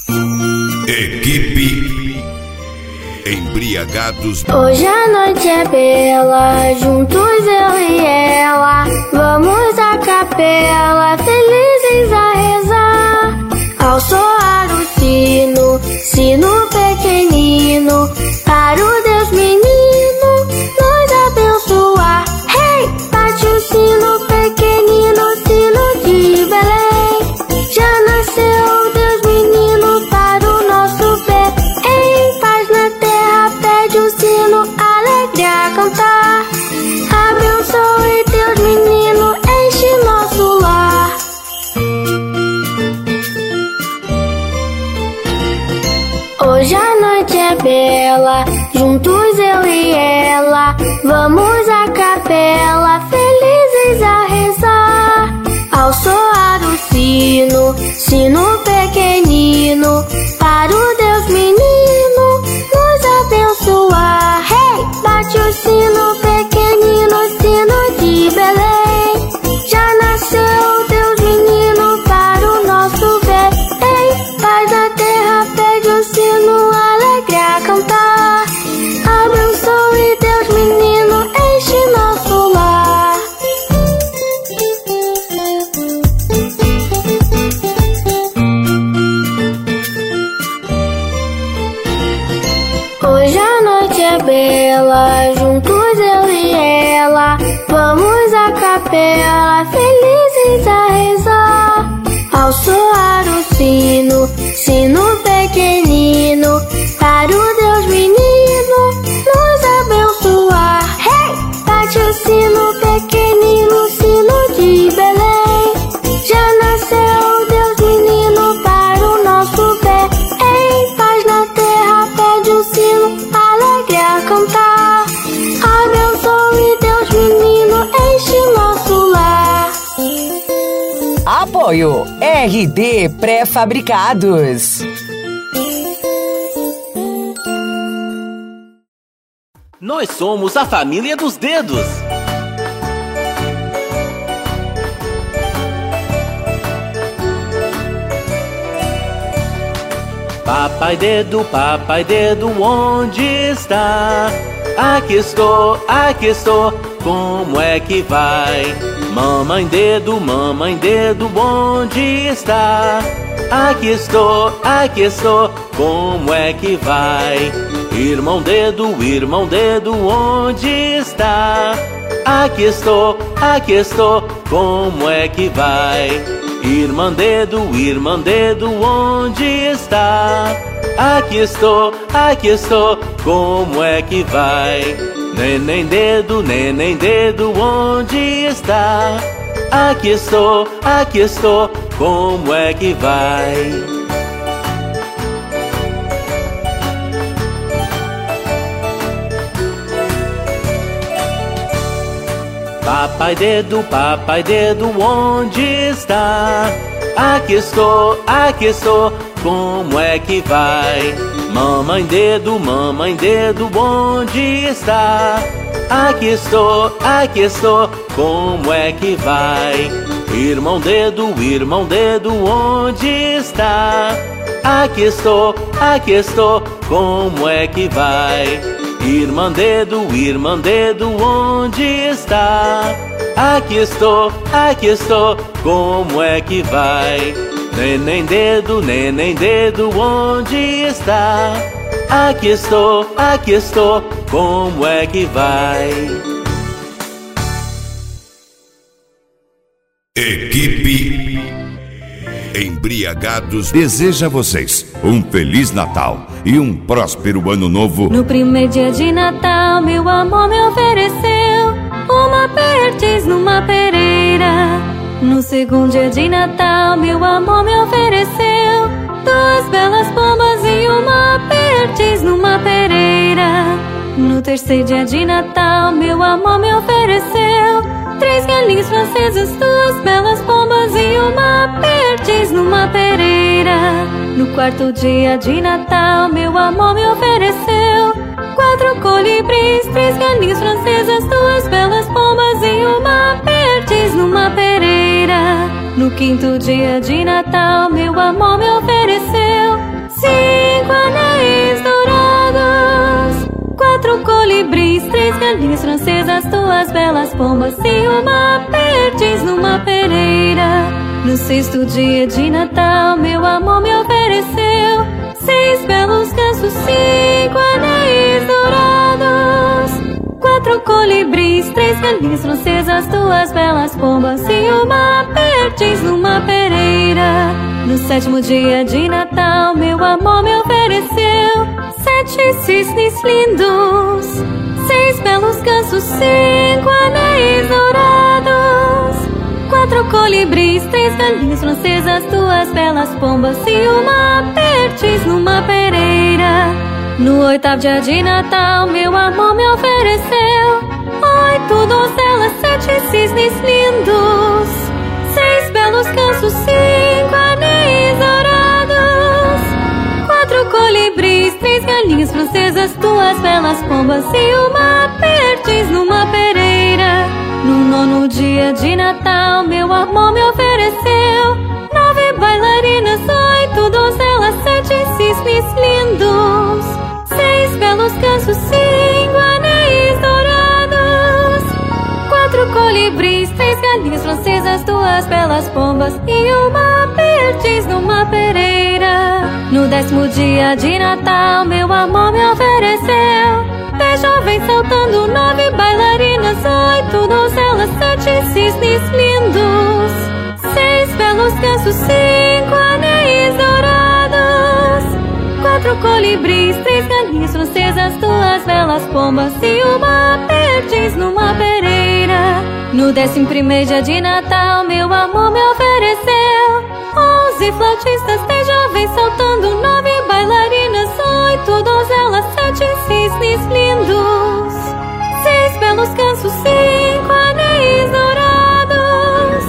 Equipe Embriagados. Hoje a noite é bela, juntos eu e ela, vamos à capela, felizes a rezar. Ao soar o sino, sino pequenino, para o Deus menino nos abençoar. Hey! Bate o sino pequenino, sino de Belém. Já nasceu Deus menino para o nosso bem. Em paz na terra pede o sino, alegria cantar. Abençoe Deus menino, enche nosso lar. Hoje a noite é bela, juntos eu e ela, vamos à capela, felizes a rezar. Ao soar o sino, sino pequenino, para o Deus menino nos abençoar. Hey! Bate o sino pequenino, sino de Belém. Já nasceu Deus menino para o nosso bem. Em paz na terra pede o sino, alegria cantar. Abençoe Deus menino, enche nosso lar. Hoje a noite é bela, juntos eu e ela, vamos à capela, felizes a rezar. Ao soar o sino, sino pequenino, para o Deus menino nos abençoar. Hey! Bate o sino pequenino, sino de Belém. Já nasceu Deus menino para o nosso bem. Em paz na terra pede o sino, alegria cantar. Abençoe Deus menino, enche nosso lar. Apoio RD Pré-Fabricados. Nós somos a família dos dedos. Papai dedo, onde está? Aqui estou, como é que vai? Mamãe dedo, onde está? Aqui estou, como é que vai? Irmão dedo, onde está? Aqui estou, como é que vai? Irmã dedo, onde está? Aqui estou, como é que vai? Neném dedo, onde está? Aqui estou, como é que vai? Papai dedo, onde está? Aqui estou, como é que vai? Mamãe dedo, onde está? Aqui estou, como é que vai? Irmão dedo, onde está? Aqui estou, como é que vai? Irmã dedo, onde está? Aqui estou, como é que vai? Neném dedo, onde está? Aqui estou, como é que vai? Equipe Embriagados deseja a vocês um Feliz Natal e um próspero Ano Novo. No primeiro dia de Natal, meu amor me ofereceu uma perdiz numa pereira. No segundo dia de Natal, meu amor me ofereceu duas belas pombas e uma perdiz numa pereira. No terceiro dia de Natal, meu amor me ofereceu três galinhas francesas, duas belas pombas e uma perdiz numa pereira. No quarto dia de Natal, meu amor me ofereceu quatro colibris, três galinhas francesas, duas belas pombas e uma perdiz numa pereira. No quinto dia de Natal, meu amor me ofereceu colibris, 3 galinhas francesas, 2 belas pombas e uma perdiz numa pereira. No 6º dia de Natal, meu amor me ofereceu 6 belos gansos, 5 anéis dourados, 4 colibris, 3 galinhas francesas, 2 belas pombas e uma perdiz numa pereira. No 7º dia de Natal, meu amor me ofereceu 7 cisnes lindos, 6 belos gansos, 5 anéis dourados, 4 colibris, 3 galinhas francesas, 2 belas pombas e uma perdiz numa pereira. No 8º dia de Natal, meu amor me ofereceu 8 donzelas, 7 cisnes lindos, 6 belos gansos, 5 anéis dourados, 4 colibris, 3 galinhas francesas, 2 belas pombas e uma perdiz numa pereira. No 9º dia de Natal, meu amor me ofereceu 9 bailarinas, 8 donzelas, 7 cisnes lindos, 6 belos gansos, 5 anéis dourados, 4 colibris, 3 galinhas francesas, 2 belas pombas e uma perdiz numa pereira. No 10º dia de Natal, meu amor me ofereceu 10 jovens saltando, 9 bailarinas, 8 donzelas, 7 cisnes lindos, 6 belos gansos, 5 anéis dourados, 4 colibris, 3 galinhas francesas, 2 belas pombas e uma perdiz numa pereira. No 11º dia de Natal, meu amor me ofereceu 11 flautistas, 10 jovens saltando, 9 bailarinas, 8 donzelas, 7 cisnes lindos, 6 belos gansos, 5 anéis dourados,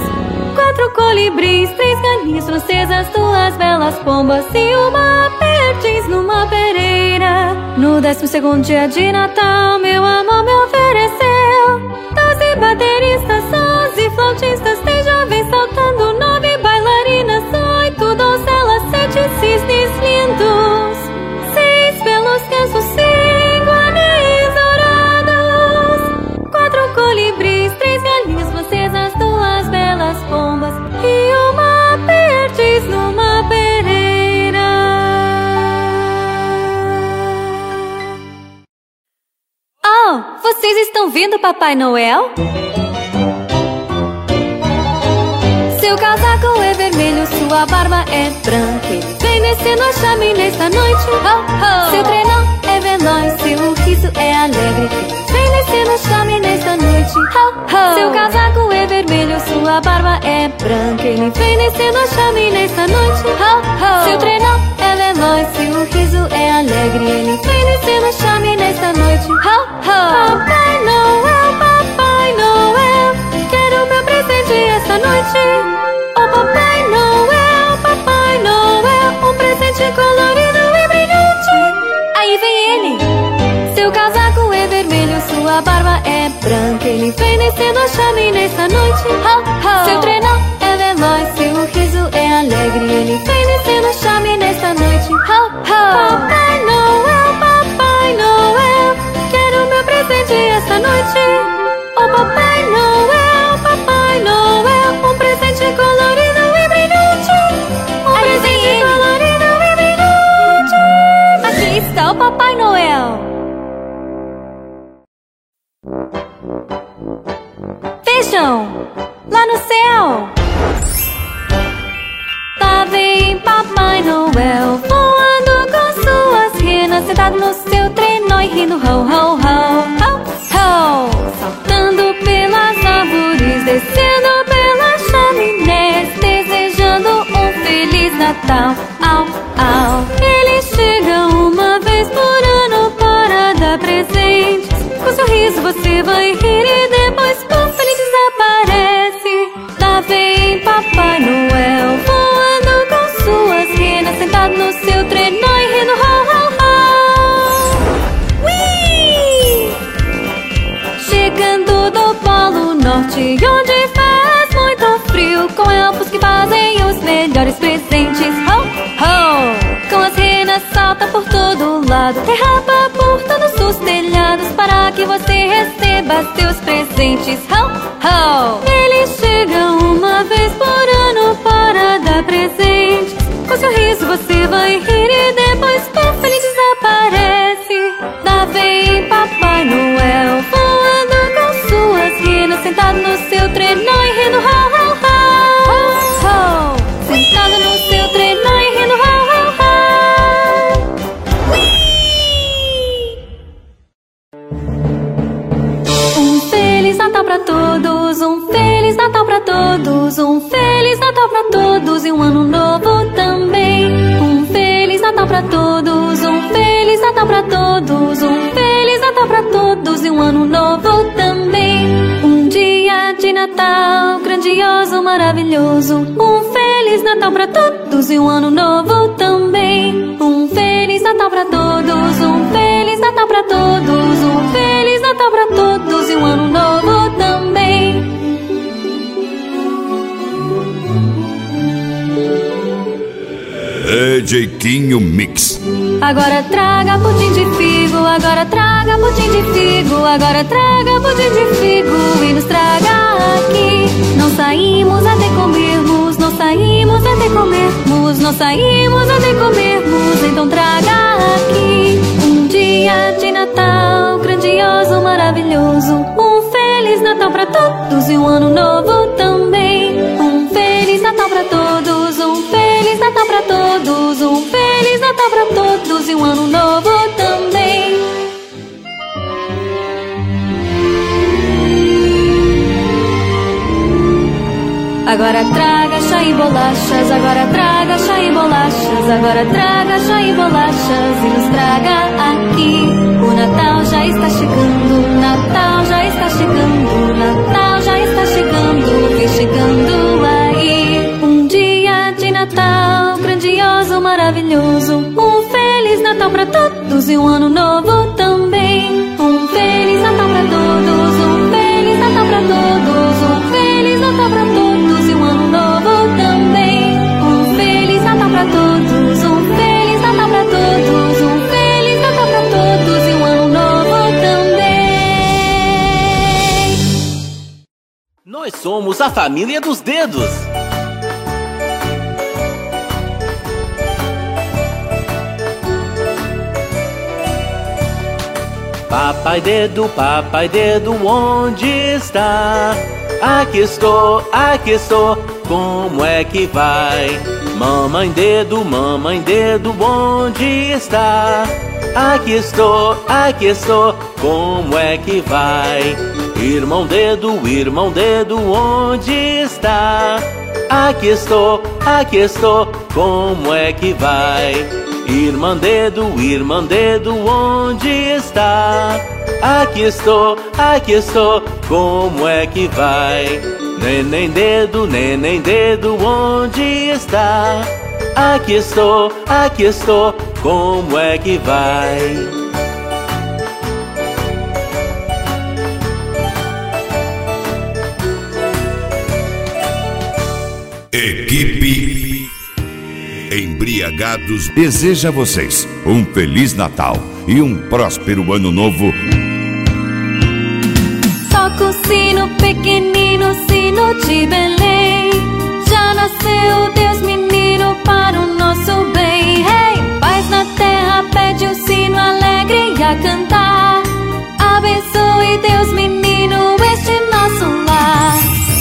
4 colibris, 3 galinhas francesas, 2 belas pombas e uma perdiz numa pereira. No 12º dia de Natal, meu amor me ofereceu 12 bateristas, 11 flautistas, 10 jovens saltando, 9 bailarinas, 8 donzelas, 7 cisnes lindos, 6 belos gansos, 5 anéis dourados, 4 colibris, 3 galinhas francesas, 2 belas pombas e uma perdiz numa pereira. Oh, vocês estão vendo Papai Noel? Seu casaco é vermelho, sua barba é branca. Ele vem descendo a chaminé esta noite. Ho, ho. Seu trenó é veloz, seu riso é alegre. Ele vem descendo a chaminé esta noite. Ho, ho. Seu casaco é vermelho, sua barba é branca. Ele vem descendo a chaminé esta noite. Ho, ho. Seu trenó é veloz, seu riso é alegre. Ele vem descendo a chaminé esta noite. Ho, ho. Papai Noel, Papai Noel, quero meu presente esta noite. Oh, Papai Noel, um presente colorido e brilhante. Aí vem ele. Seu casaco é vermelho, sua barba é branca. Ele vem descendo a chaminé esta noite. Ho, ho. Seu trenó é veloz, seu riso é alegre. Ele vem descendo a chaminé esta noite. Ho, ho. Papai Noel, quero meu presente esta noite. Oh, Papai Noel, um presente colorido e brilhante. Um presente colorido e brilhante. Aqui está o Papai Noel. Vejam, lá no céu. Lá vem Papai Noel voando com suas renas, sentado no seu trenó e rindo ho, ho, ho, ho, ho. Saltando pelas árvores, descendo pelas chaminés, desejando um Feliz Natal, au, au. Ele chega uma vez por ano para dar presentes. Com sorriso você vai rir e depois passa ele desaparece. Lá vem Papai Noel voando com suas renas, sentado no seu trenó e rindo ho, ho, ho. Ui! Chegando do Polo Norte, onde faz muito frio, com elfos que fazem os melhores presentes. Ho, ho! Com as renas salta por todo lado, derrapa por todos os telhados para você receba seus presentes. Ho, ho! Ele chega uma vez por ano para dar presentes. Com seu riso você vai rir e depois por feliz desaparece. Lá vem Papai Noel voando com suas renas, sentado no seu trenó e rindo. Ho, ho, ho! Ho, ho! Sentado no seu trenó e rindo. Ho, ho, ho! Um Feliz Natal pra todos, um Feliz Natal pra todos, um Feliz Natal pra todos e um ano novo também. Um Feliz Natal pra todos, um Feliz Natal pra todos, um Feliz Natal pra todos e um ano novo também. Um dia de Natal grandioso, maravilhoso. Um Feliz Natal pra todos e um ano novo também. Um Feliz Natal pra todos, um Feliz Natal pra todos, um Feliz Natal pra todos e um ano novo também. Jeitinho Mix. Agora traga pudim de figo, agora traga pudim de figo, agora traga pudim de figo e nos traga aqui. Não saímos até comermos, não saímos até comermos, não saímos até comermos, então traga aqui. Um dia de Natal grandioso, maravilhoso. Um Feliz Natal pra todos e um ano novo também. Um Feliz Natal pra todos, um Feliz Natal pra todos, um Feliz Natal pra todos e um ano novo também. Agora traga chá e bolachas, agora traga chá e bolachas, agora traga chá e bolachas e nos traga aqui. O Natal já está chegando, o Natal já está chegando, o Natal já está chegando, vem chegando aí. Um dia de Natal grandioso, maravilhoso. Um Feliz Natal pra todos e um ano novo também. Um Feliz Natal pra todos, um Feliz Natal pra todos, um Feliz Natal pra todos e um ano novo também. Um Feliz Natal pra todos, um Feliz Natal pra todos, um Feliz Natal pra todos e um ano novo também. Nós somos a família dos dedos. Papai dedo, onde está? Aqui estou, como é que vai? Mamãe dedo, onde está? Aqui estou, como é que vai? Irmão dedo, onde está? Aqui estou, como é que vai? Irmã dedo, onde está? Aqui estou, como é que vai? Neném dedo, onde está? Aqui estou, como é que vai? Equipe Embriagados deseja a vocês um Feliz Natal e um próspero Ano Novo. Toca o sino pequenino, sino de Belém. Já nasceu Deus menino para o nosso bem. Hey! Paz na terra, pede o sino alegre a cantar. Abençoe Deus menino este nosso lar.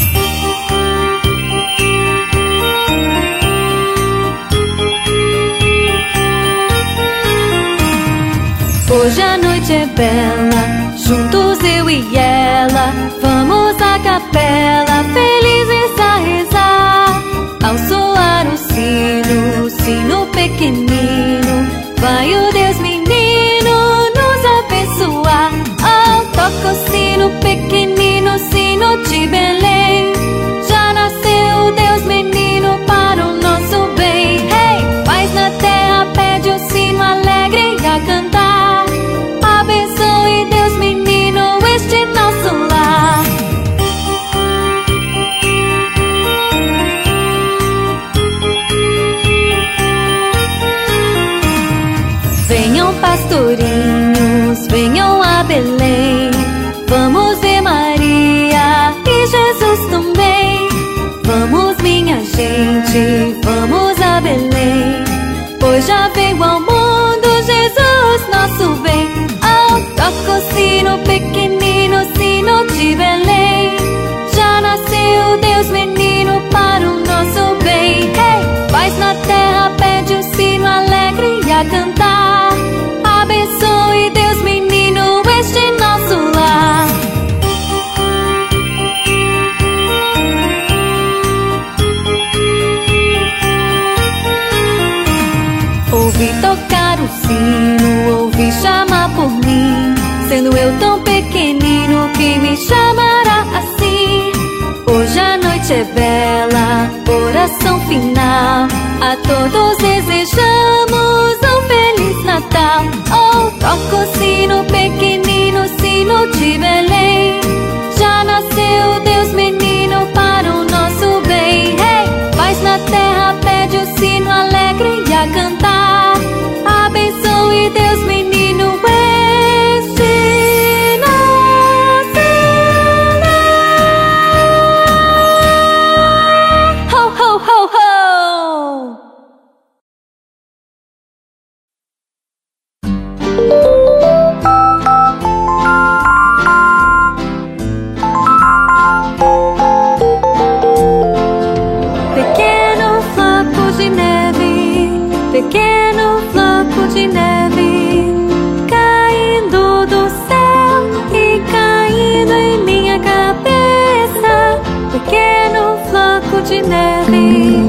Hoje a noite é bela, juntos eu e ela, vamos à capela, felizes a rezar. Ao soar o sino pequenino, vai o Deus menino nos abençoar. Oh, toca o sino pequenino, sino de Belém. Já nasceu Deus menino para o nosso bem. Hey! Paz na terra, pede o sino alegre a cantar. Abençoe Deus menino este nosso lar. Venham pastorinhos, venham a Belém. Ouvi tocar o sino, ouvi chamar por mim, sendo eu tão pequenino que me chamará assim. Hoje a noite é bela, oração final, a todos desejamos um Feliz Natal. Oh, toca o sino pequenino, sino de Belém, já nasceu Deus menino para o nosso bem. Hey! Paz na terra, pede o sino alegre e a cantar, abençoe Deus menino este nascer. Ho, ho, ho, ho! Pequeno floco de neve, pequeno floco de neve, caindo do céu e caindo em minha cabeça. Pequeno floco de neve.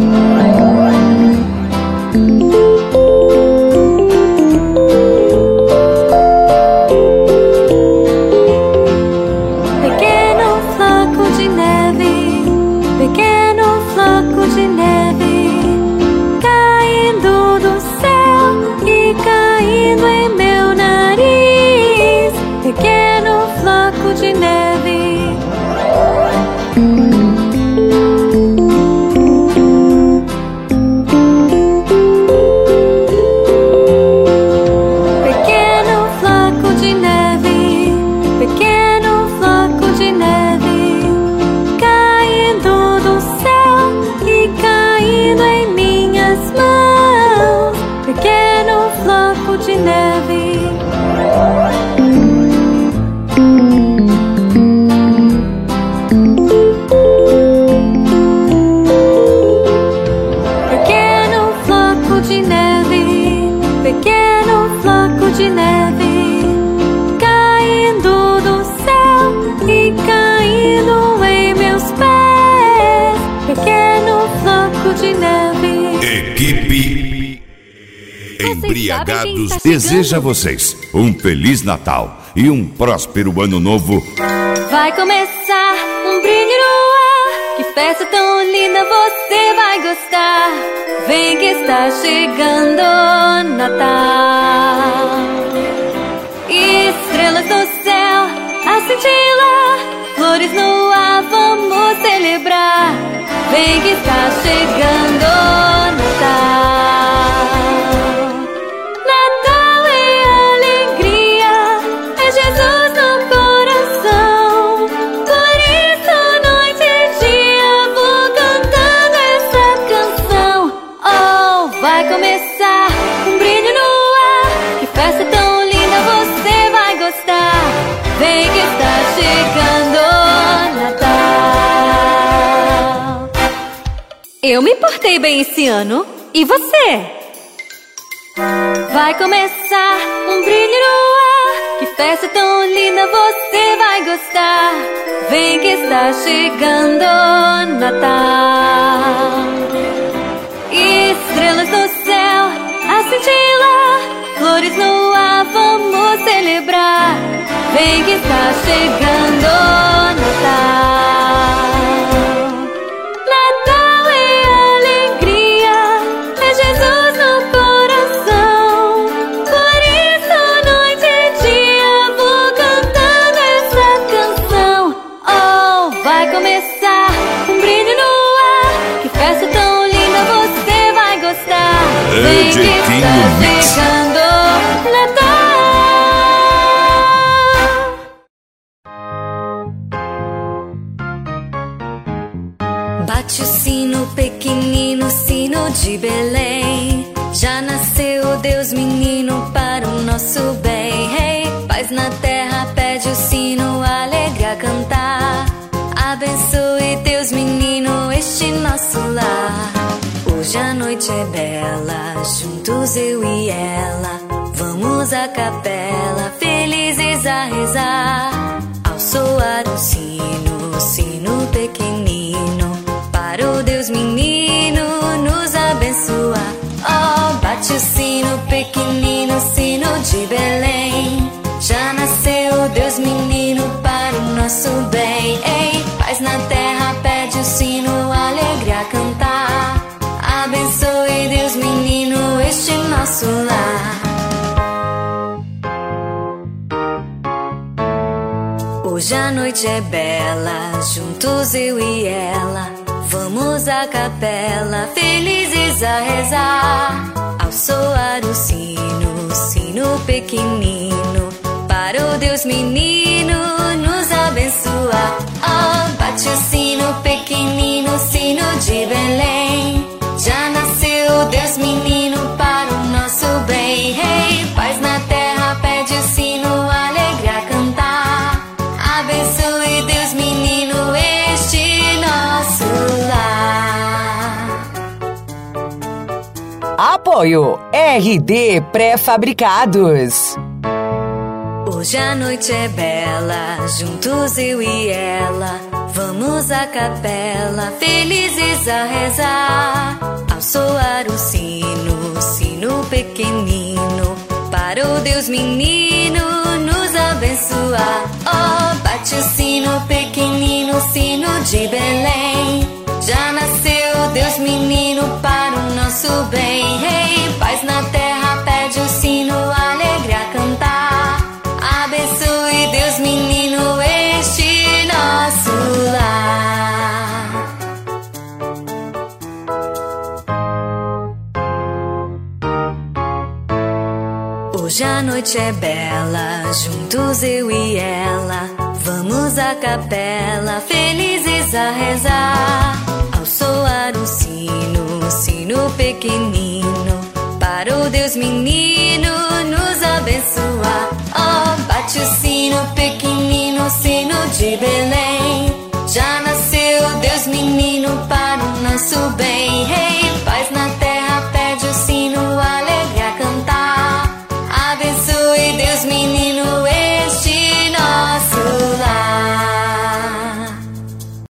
Pequeno floco de neve, pequeno floco de neve, caindo do céu e caindo em meu nariz. Pequeno floco de neve. Pequeno floco de neve, pequeno floco de neve, caindo do céu e caindo em minhas mãos. Pequeno floco de neve. Pequeno floco de neve, pequeno floco de neve, caindo do céu e caindo em meus pés. Pequeno floco de neve. Equipe Embriagados Vocês sabem quem está deseja a chegando? vocês um Feliz Natal e um próspero Ano Novo. Vai começar um brinde no ar, que festa tão linda você vai gostar. Vem que está chegando o Natal. Estrelas no céu a cintilar, flores no ar, vamos celebrar. Vem que está chegando o Natal. Natal é alegria, é Jesus no coração. Por isso noite e dia vou cantando essa canção. Oh, vai começar um brinde no ar, que festa tão linda você vai gostar. Vem que está chegando o Natal. Eu me portei bem esse ano, e você? Vai começar um brilho no ar, que festa tão linda você vai gostar. Vem que está chegando o Natal. Estrelas no céu a cintilar, flores no ar, vamos celebrar. Vem que está chegando o Natal. Natal é alegria, é Jesus no coração. Por isso noite e dia vou cantando essa canção. Oh, vai começar um brinde no ar, que festa tão linda você vai gostar. Vem que está chegando o Natal. Bate o sino pequenino, sino de Belém, já nasceu Deus menino para o nosso bem. Hey, paz na terra, pede o sino alegre a cantar, abençoe Deus menino este nosso lar. Hoje a noite é bela, juntos eu e ela, vamos à capela, felizes a rezar. Ao soar o sino pequenino, para o Deus menino nos abençoar. Oh, bate o sino pequenino, sino de Belém. Já nasceu Deus menino para o nosso bem. Ei, paz na terra, pede o sino, alegria cantar. Abençoe Deus menino este nosso lar. Hoje a noite é bela, juntos eu e ela. Vamos à capela, felizes a rezar. Ao soar o sino, sino pequenino, para o Deus menino nos abençoar. Oh, bate o sino pequenino, sino de Belém. Já nasceu Deus menino para o nosso bem. Hey, paz na terra, pede o sino, alegria cantar. Abençoe Deus menino este nosso lar. Apoio RD Pré-Fabricados. Hoje a noite é bela, juntos eu e ela. Vamos à capela, felizes a rezar. Ao soar o sino, sino pequenino, para o Deus menino nos abençoar. Oh, bate o sino pequenino, sino de Belém. Já nasceu Deus menino para o nosso bem. Hey, paz na terra, pede o sino, alegria cantar. Abençoe Deus menino este nosso lar. Hoje a noite é bela, juntos eu e ela. Vamos à capela, felizes a rezar. Ao soar o sino, sino pequenino, para o Deus menino nos abençoar. Oh, bate o sino pequenino, sino de Belém. Já nasceu Deus menino para